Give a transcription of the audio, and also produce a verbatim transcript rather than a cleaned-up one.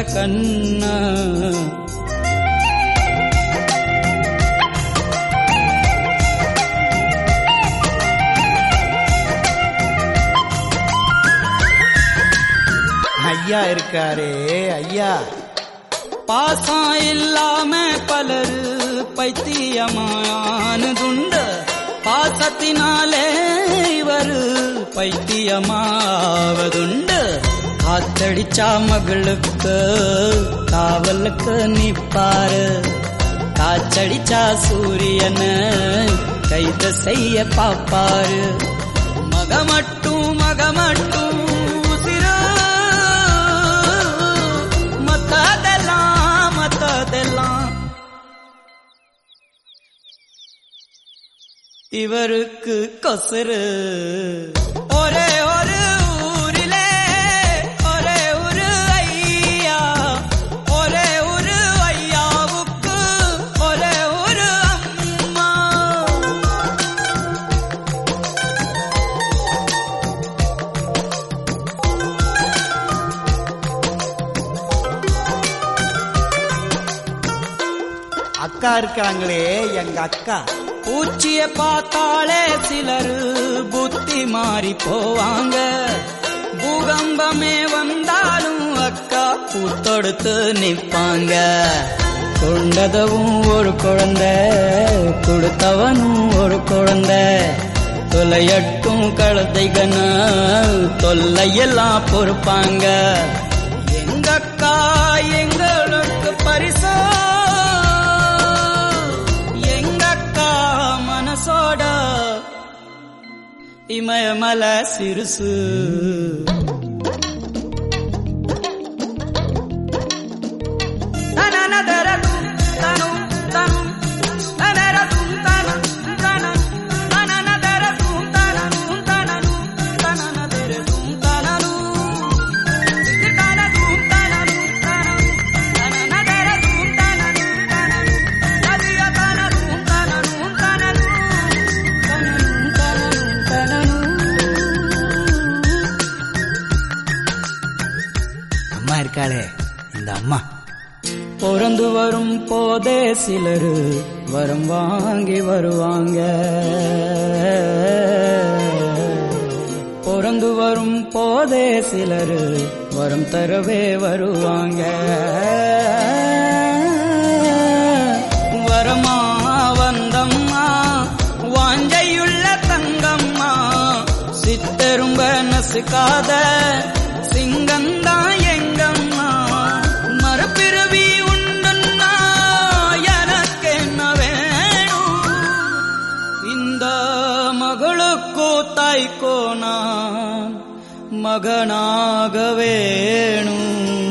கண்ண ஐயா இருக்காரே ஐயா. பாசம் இல்லாம பலரு பைத்தியமானதுண்டு, பாசத்தினாலே இவரு பைத்தியமாவதுண்டு. காத்தடிச்சா மகளுக்கு காவலுக்கு நிப்பாரு, காச்சடிச்சா சூரியன கைது செய்ய பாப்பாரு. மகமட்டும் மகமட்டும் இவருக்கு கொசரு. ஒரே ஒரு ஊரிலே ஒரே ஒரு ஐயா, ஒரே ஒரு ஐயாவுக்கு ஒரே ஒரு அம்மா. அக்கா இருக்காங்களே எங்க அக்கா, பூச்சிய பார்த்தாலே சிலரு புத்தி மாறி போவாங்க. பூகம்பமே வந்தாலும் அக்கா பூத்தொடுத்து நிப்பாங்க. கொண்டதவும் ஒரு குழந்தை, கொடுத்தவனும் ஒரு குழந்தை. தொலையட்டும் கழுதைகன தொல்லையெல்லாம் பொறுப்பாங்க. எங்க அக்கா எங்களுக்கு பரிசோ, இமயமல சிறுசு. இருக்காளே இந்த அம்மா, பிறந்து வரும் போதே சிலரு வரம் வாங்கி வருவாங்க. பிறந்து வரும் போதே சிலரு வரம் தரவே வருவாங்க. வரமா வந்தம்மா வாஞ்சையுள்ள தங்கம்மா, சித்தரும்ப நசுக்காத சிங்கந்தா எங்கம்மா. மறுபிறவி உண்டுன்னா எனக்கு என்ன வேணும், இந்த மகளுக்கோ தாய்க்கோ நான் மகனாக வேணும்.